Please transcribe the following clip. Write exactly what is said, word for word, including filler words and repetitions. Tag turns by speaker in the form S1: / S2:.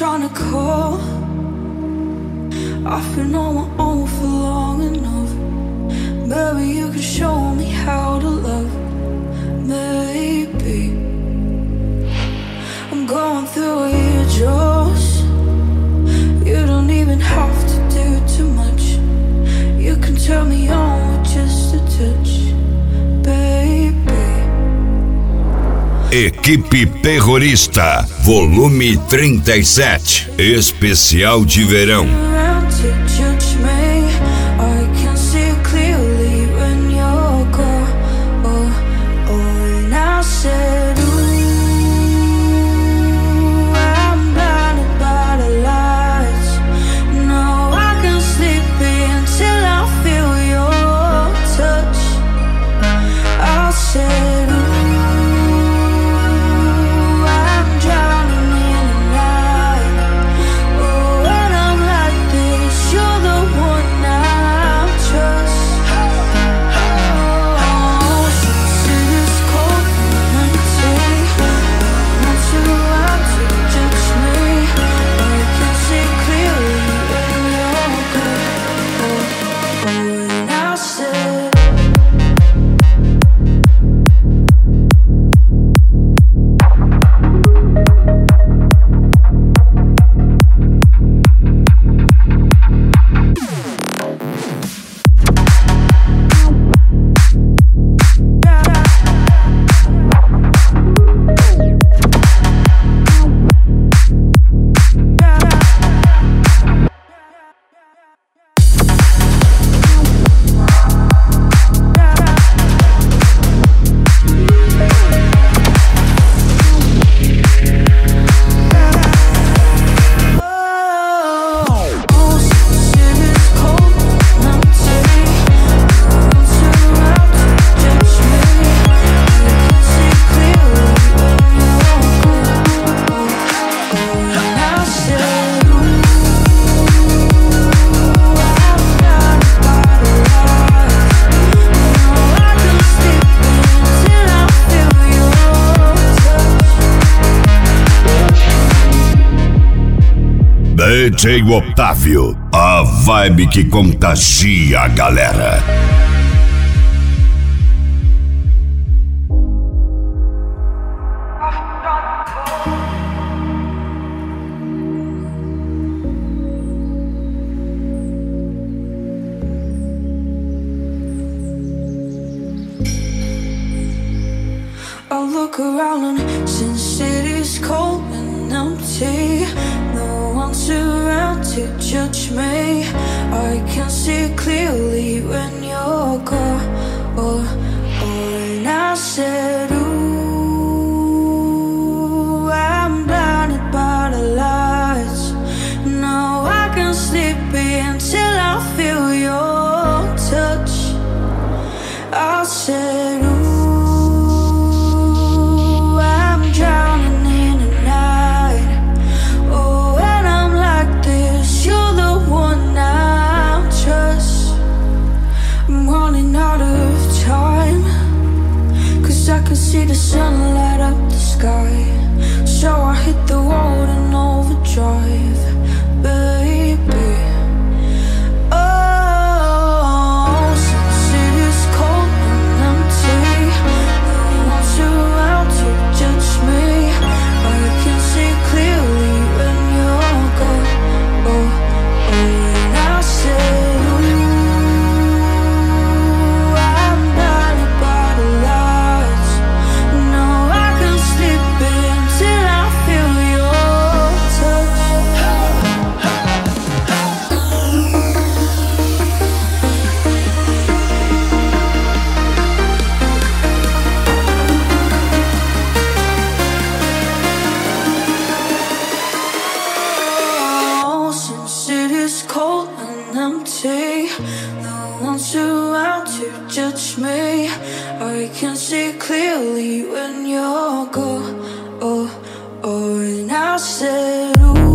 S1: trying to call. I've been on my own for long enough. Maybe you could show me how to love. Maybe I'm going through your jaws. You don't even have to do too much. You can turn me on with just a touch, baby.
S2: Equipe Terrorista, volume trinta e sete, especial de verão. D J Otávio, a vibe que contagia a galera.
S1: I look around and since it is cold and empty, no one's around to judge me. I can see clearly when you're gone. Oh, oh, and I said, ooh, I'm blinded by the lights. No, I can't sleep until I feel your touch. I said, ooh, I can see the sun light up the sky, so I hit the road in overdrive, baby. Oh, since it is cold and empty, no one's around to judge me. I can see clearly when you're gone. Oh, oh, and I said, no one's around to judge me. I can see clearly when you're gone. Oh, oh, and I said, ooh.